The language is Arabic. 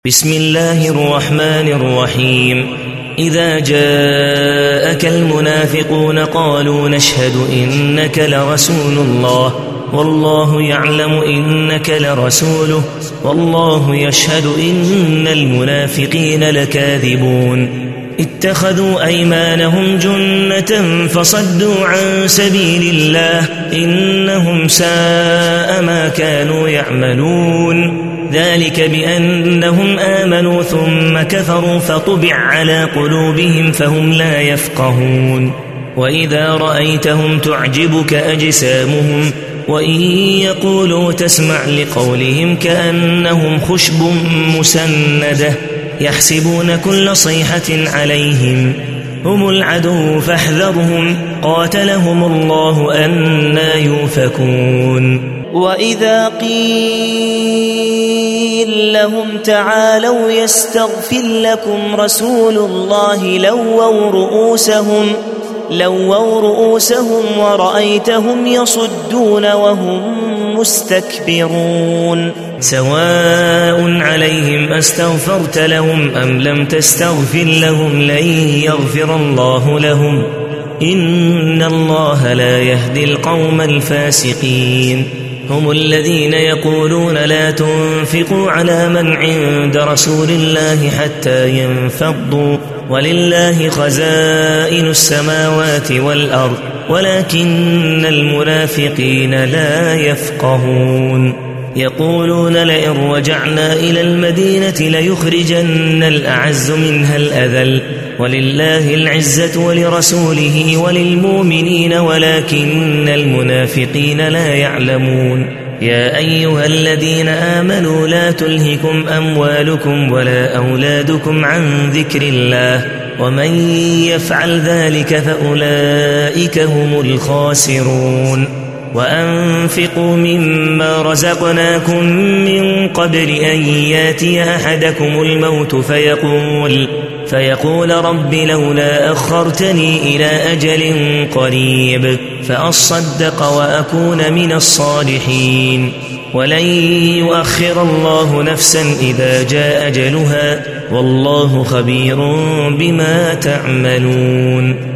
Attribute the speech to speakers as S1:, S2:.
S1: بسم الله الرحمن الرحيم. إذا جاءك المنافقون قالوا نشهد إنك لرسول الله والله يعلم إنك لرسوله والله يشهد إن المنافقين لكاذبون. اتخذوا أيمانهم جنة فصدوا عن سبيل الله إنهم ساء ما كانوا يعملون. ذلك بأنهم آمنوا ثم كفروا فطبع على قلوبهم فهم لا يفقهون. وإذا رأيتهم تعجبك أجسامهم وإن يقولوا تسمع لقولهم كأنهم خشب مسندة يحسبون كل صيحة عليهم هم العدو فاحذرهم قاتلهم الله أنى يؤفكون.
S2: وإذا قيل لهم تعالوا يستغفر لكم رسول الله لووا رؤوسهم ورأيتهم يصدون وهم مستكبرون.
S1: سواء عليهم أستغفرت لهم أم لم تستغفر لهم لن يغفر الله لهم إن الله لا يهدي القوم الفاسقين. هم الذين يقولون لا تنفقوا على من عند رسول الله حتى ينفضوا ولله خزائن السماوات والأرض ولكن المنافقين لا يفقهون. يقولون لئن رجعنا إلى المدينة ليخرجن الأعز منها الأذل ولله العزة ولرسوله وللمؤمنين ولكن المنافقين لا يعلمون. يا أيها الذين آمنوا لا تلهكم أموالكم ولا أولادكم عن ذكر الله ومن يفعل ذلك فأولئك هم الخاسرون. وأنفقوا مما رزقناكم من قبل أن ياتي أحدكم الموت فيقول رب لولا أخرتني إلى أجل قريب فأصدق وأكون من الصالحين ولن يؤخر الله نفسا إذا جاء أجلها والله خبير بما تعملون.